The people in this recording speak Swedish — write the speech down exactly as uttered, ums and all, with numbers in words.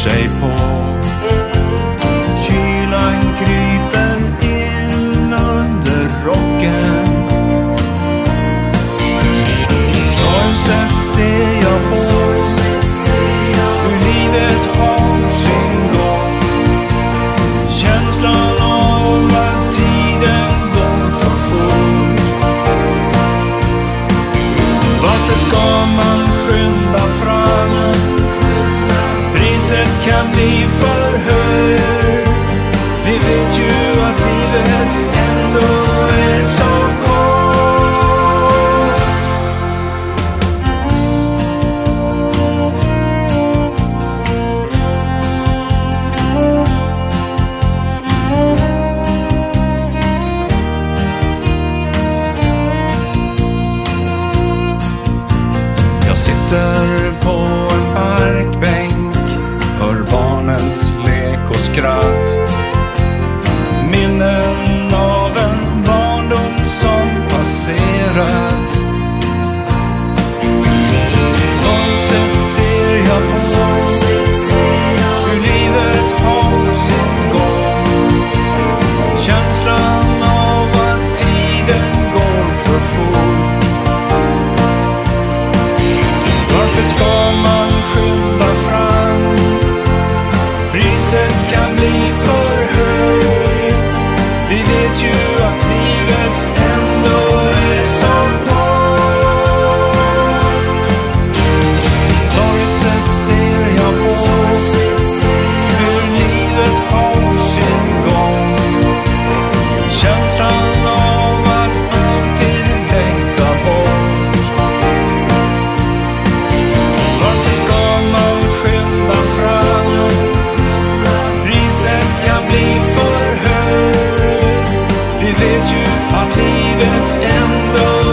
sig på. Kylan kryper in under rocken. Sorgset ser jag på hur livet har sin gång. Känslan av att tiden går för fort. Varför ska man skynda fram? Priset kan bli för högt. Vi vet ju att livet ändå är så kort. Jag sitter på en parkbänk, hör barnens lek och skratt. Minnen av en barndom som passerat. Sorgset ser jag på hur livet har sin gång. Känslan av att tiden går för fort. Varför ska man skynda fram? Priset kan bli för högt. Vi vet ju att livet ändå är så kort. Sorgset ser jag på hur livet har sin gång. Känslan av att alltid längta bort. Varför ska man skynda fram? Priset kan bli för högt. Vi vet ju att livet ändå